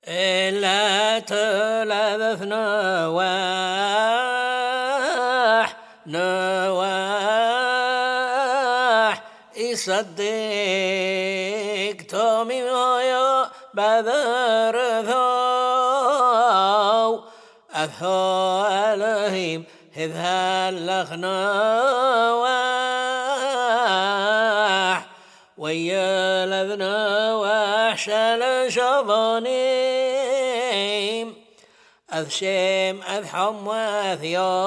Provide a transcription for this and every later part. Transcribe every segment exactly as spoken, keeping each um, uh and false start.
إلا تلذذ نواح نواح يصدق تومي ويا بذر ثو أثو ألهيم إذ هلخ نواح ويا لذ نواح شل شظنيم أذ شيم أذ حم وأذ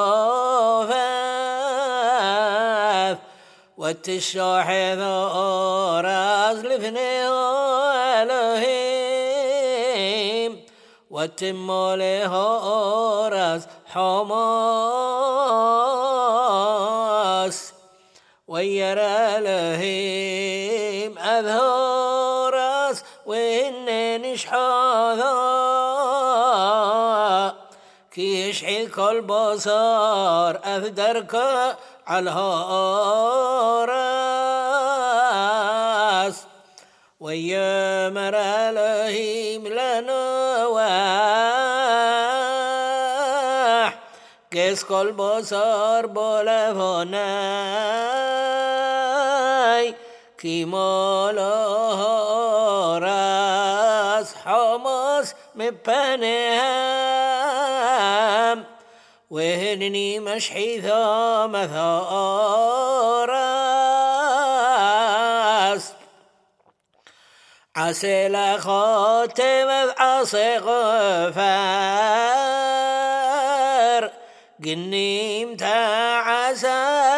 يوفاث والتشاحذ راس لفني ألهيم والتم له راس حماس ويرى لهيم أذهراس وإن نشحاذا كي يشحي كل بصار أذدرك على الراس ويمر لهيم لنواح كيس كل بصار بولفوناي كي موله راس حمص مبنهم وهنني مشحي ثام ثاراس عسى لخاتم عصي غفار قنيم تعسى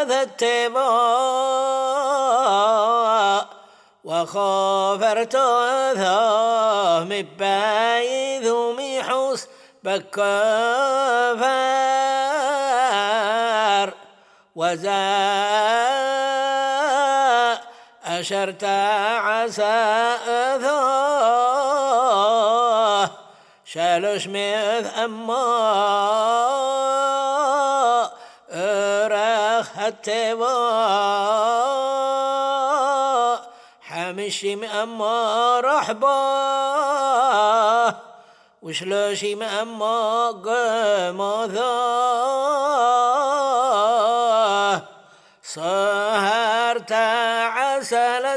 التباء وخافرت ثام بايذ ميحوس بكفار وزاء أشرت عسى ثاه شالش مذ أما أرخ التباء حمشي أما رحبا وشلاشي أما قمضا صهرت عسل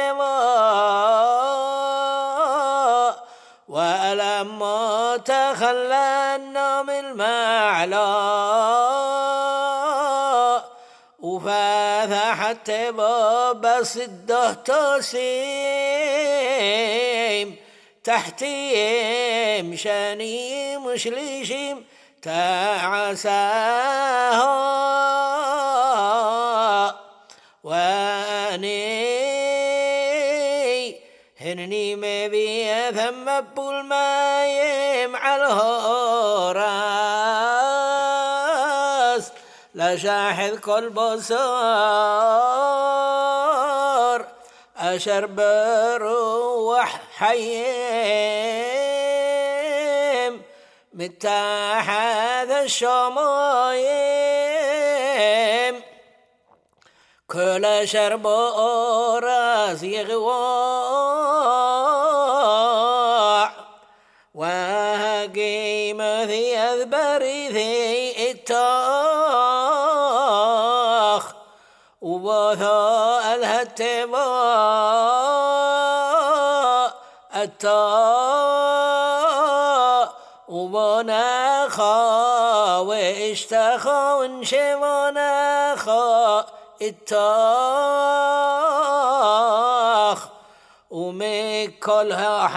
التباء ولما تخلى من المعلى وفاثح التباء بس الدهتاسيم تحتيم شاني مشليشيم تعساها واني هنني مبي ثم بول ما يمع الهراس لا شاحذ كل بصار أشرب روح حيم متاح هذا الشمايم كل شرب راس يغواع وقيم ذي أذبري ذي التاخ وبثاء الهتباء التاء وبناخا واشتخا ونشبناخا التاخ ومكلها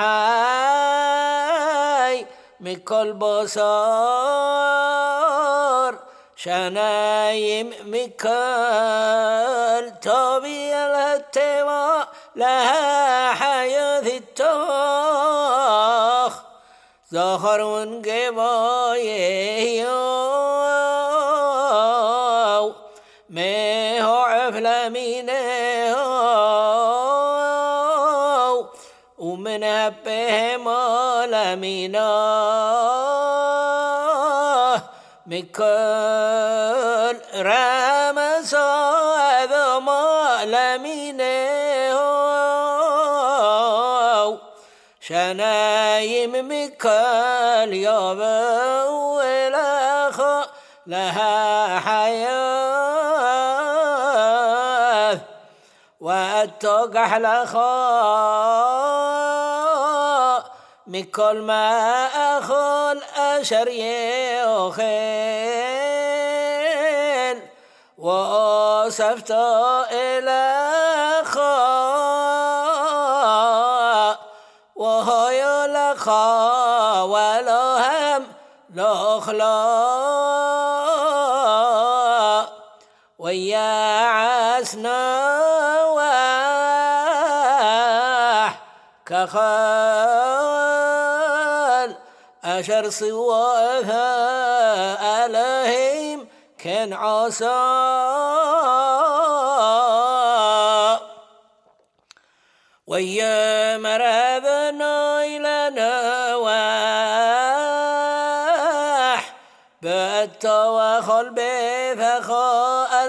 حي مكل بصار شنايم مكل طبيع الاتباع لها حياة التاخ زخر ونقبايه ميهو عفل مينه ومن هبه مال مينه مكل رمس هذا مال مينه شنا מים מכל יבואו אליך להחיות ותוגח לך מכל מה אכול אשר יאכל ואוספת אליך وهاي لخا ولهم لأخلا ويا عسنا واح كخال أشر صواها ألهيم كان عصا ويا مرابنا إلى نواح بأت وخل بفخاء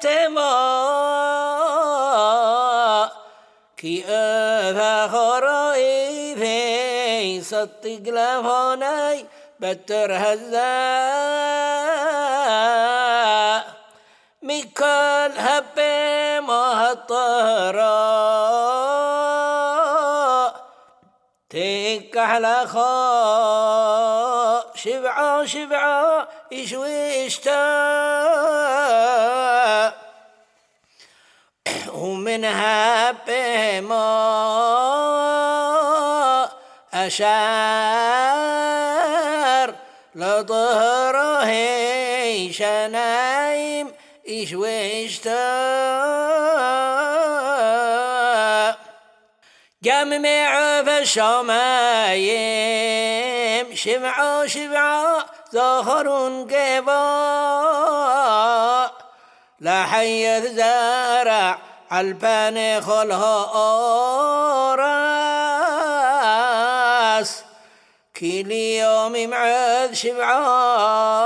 الهتماء كي أفخرائي في صدق لفاني بتر هزاء مكال هبي مهطراء تكح لخا شبعا شبعا إشويشتا ومنها بما أشار لظهره شنايم إشويشتا جمع في الشمايم شبعا شبعا زهر قبا لحيث زارع البان خلها راس كل يوم معذ شبعا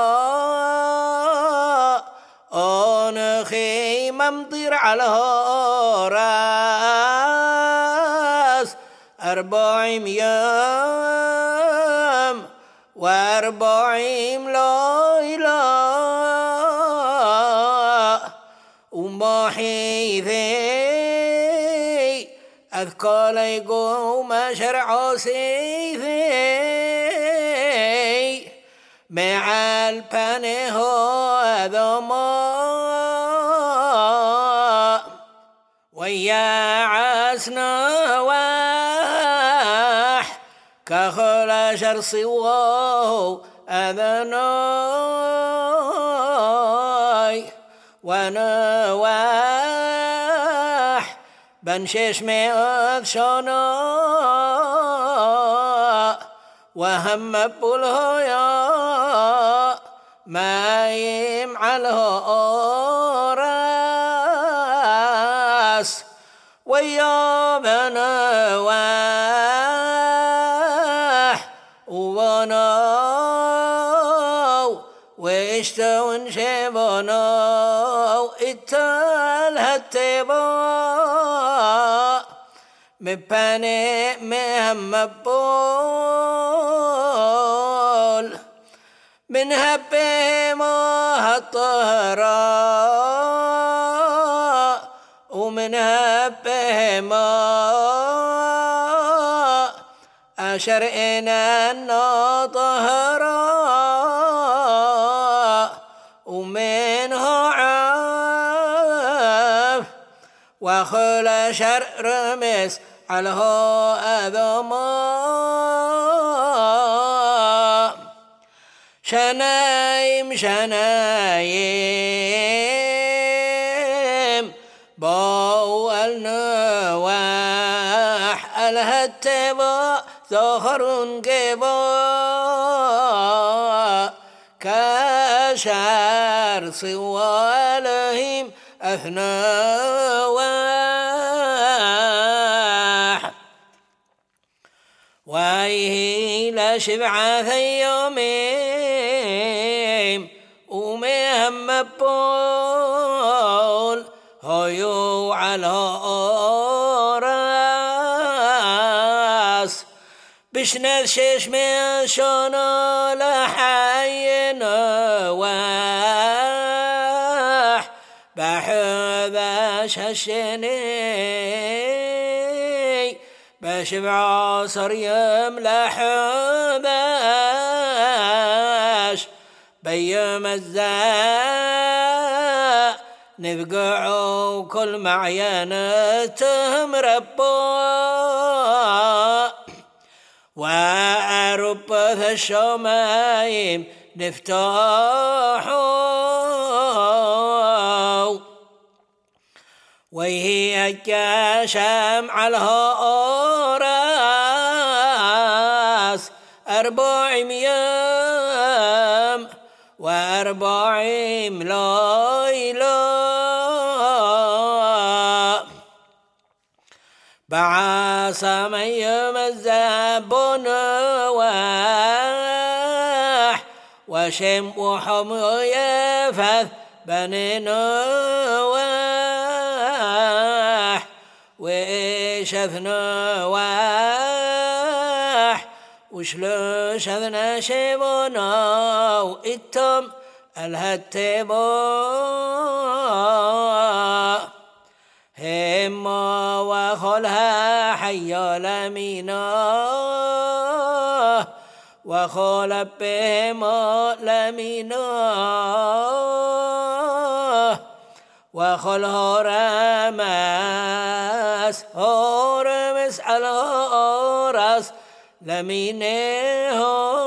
أنخي ممطر على راس أربعين يوم وأربعين ليلة وما حيثي أذكى ليقوم شرع سيثي مع البنه هذا ما ويا عسنا واح كخل شرص وهو أذناي ونواح بنشش مئة شنا وهم بلهايا ما يمعلها راس ويا بنواح وبناو واشتون شبناو اتال هالتبا مباني مهم بول من هبه ما الطهراء ومن هبه ما أشرئنا النطهراء ومنه عاف وخل شر رمس على أذما شنايم شنايم باو النواح الهتبا ظهر قبا كشار صوالهم أثنواح وايه لشبعة يومين ومهم بول هيو على راس يشنذ شيش من شونو لحي نواح بحباش هشني بشبع صريم لحباش بيم الزاء نفقعوا كل معينتهم ربا وأرب ذا الشمايم نفتحوا وهي كشمع الهوراس أربع ميام وأربع ليلة بعاص من يمزب نواح وشم وحم يفث بني نواح وإيشث نواح وشلوش هذنا شبنا وإتم الهتبا هما وخلها حي لمينا وخل بهما لمينا وخل هرمس هرمس على هرس لمينه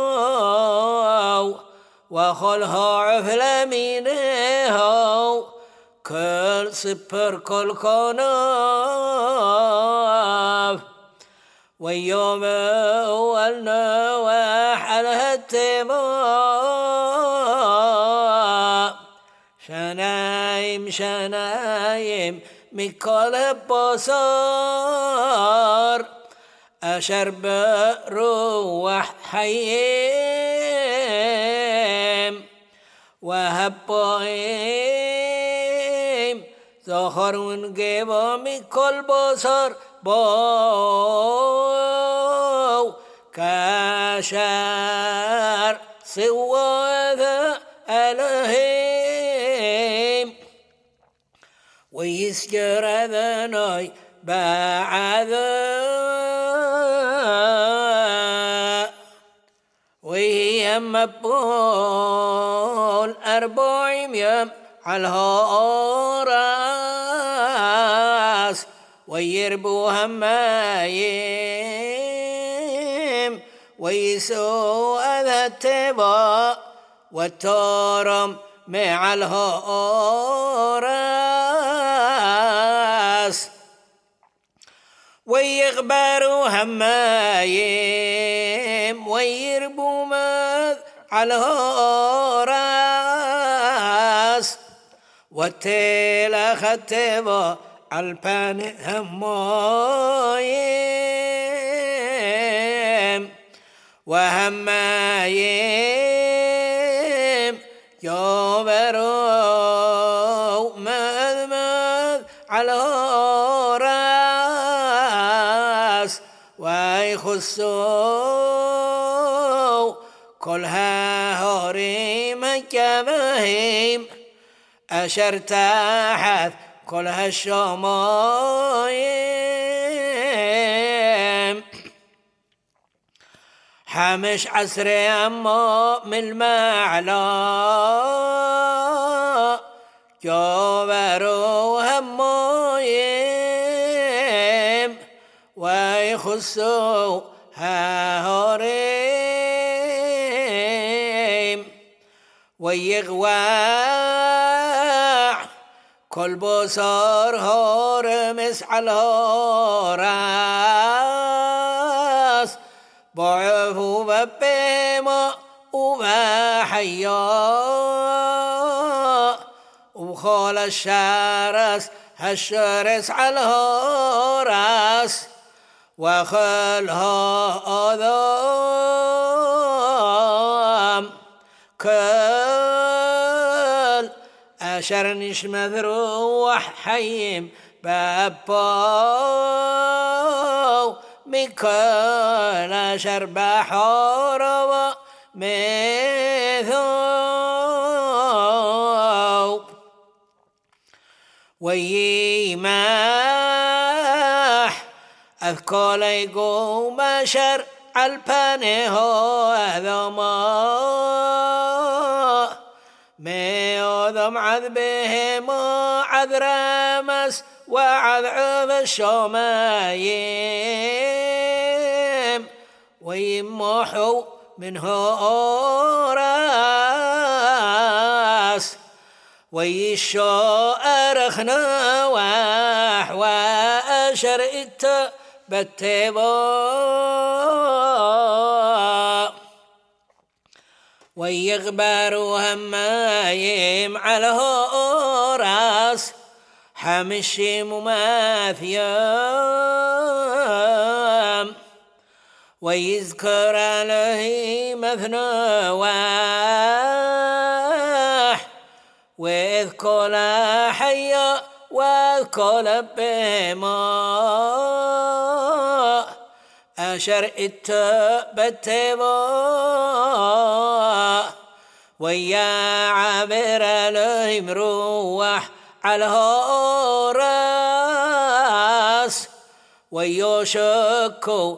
وخلها عفل مينه كل صبر كل كناف ويوم والنواح على التمام شنايم شنايم من كل بصار أشرب روح حيم وهبائم ظهر ونجيب من كل بصر بو كشار سوى ذا ألهيم ويسجر ذناي بعد وهي مبول أربع يم على الراس ويربو همايم ويسوء ذا التبا والتورم مع الراس ويغبروا همايم ويربوا مذ على راس والتيل ختبا البان همايم وهمايم يوبروا مذ مذ على راس ويخصوا كلها هوريم كبهيم أشر تحت كلها الشمايم حمش عسري أما من المعلا جوبروا همايم ويخصوا هوريم ويغواع كل بصر هورمس على راس ضعفوا ببيما وبحيا وخال الشرس هالشرس على راس وخلها أذام كل أشر نشمذ روح حيم بابا مكان شرب حرب مثو ويماح أذكر يقوم شر البنه هذا ما ميوذم عذبهم عذر مس وعذعذ الشمايم ويمحوا منه راس ويشارخنا وحواشر إت بالتبا ويغبروا همايم على راس حمشي مماثيام ويذكر عليه مثنى واح ويذكر حيا ويذكر بما أشر التبتبا ويا عبر لهم روح على راس ويشكوا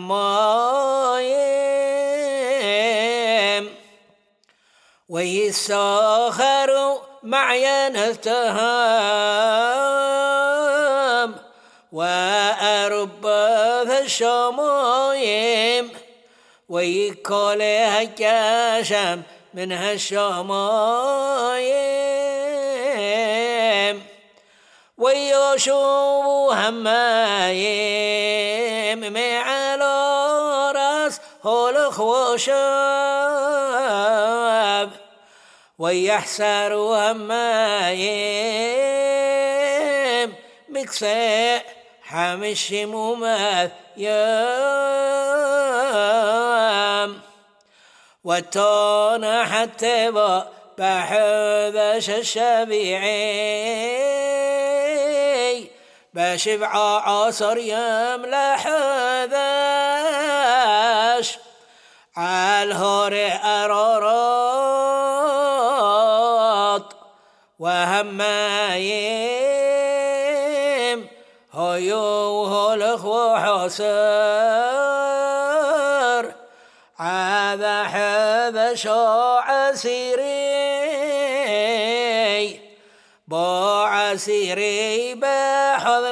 همايم ويسخروا معين التهام وأرب ذا الشمايم ويكولها كاشم من هالشمايم ويشوفوا همايم على راس هولخ وشاب ويحسروا همايم مكسى حمش مماث يام وتون حتى بحذش الشبيعي بشبع عصر يملا حذش عالهور أرارات وهمايم هيو هلخ وحسر عذا حذا شوع سيري بوع سيري بحذ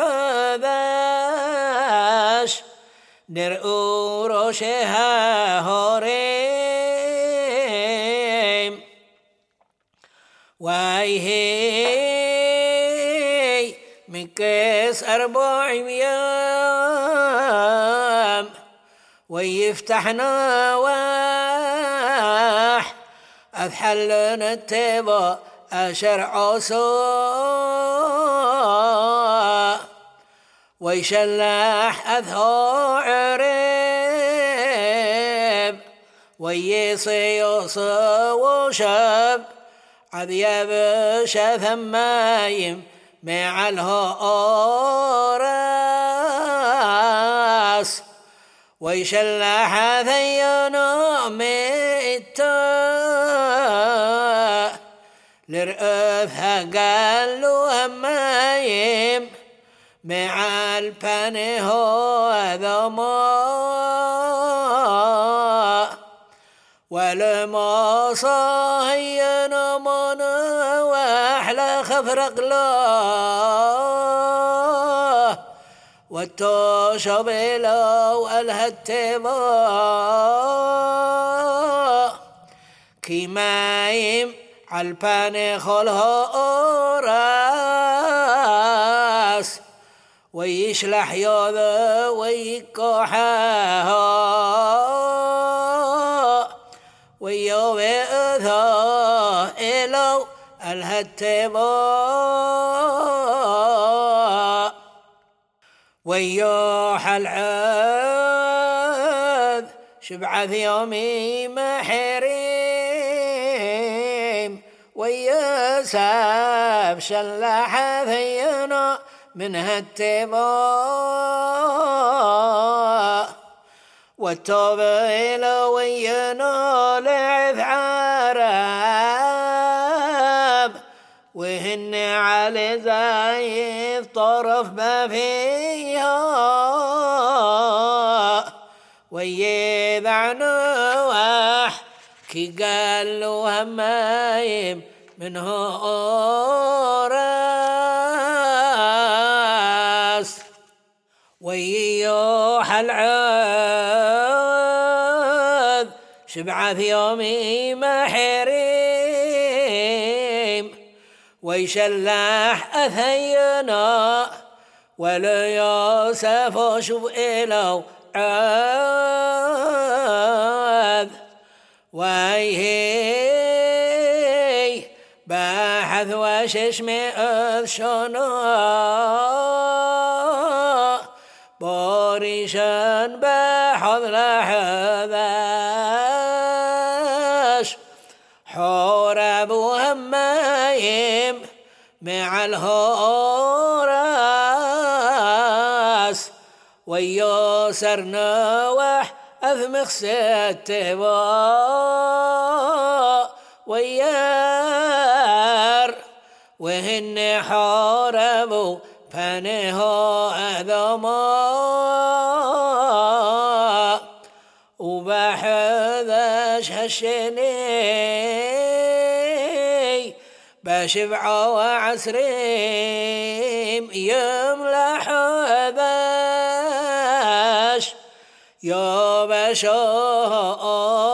لحذاش نرؤو روشها هوريم وايهي مكس أربع أيام ويفتحنا واح أذحلنا التبا أشرع سوء ويشلح أذهو عريب ويصي وشاب عذيب شثمايم مع الهوراس ويشلح ثينا ميتا لرأفها قالوا همايم مع البنه هذا ما ولما صاهينا منا واحلى خفرق له والتوشب لو الهتبا كيمايم عالباني خلها راس ويشلح يوذا ويكوحاها ويوذا إلو الهتبا ويوح العذ شبعث يومي محريم ويساب شلح ثينا منها التباء والتوبة إلى وينا لعث عرب وهن على زايد طرف ما فيها ويذع نوح كي قال له همايم منه راس ويوح العذ شبعث يومي محريم ويشلح أثينا وليوسف شوف إلو عاد ويهي باحث وشش مئة شنا بوريشان بحض لحذاش حورب وهمايم مع الهوراس ويسر نوح أثمخ ستبا ويار وهن حاربوا فنهو أذما وبحذاش هشني بشبعة وعسريم يملح ذاش يا بشار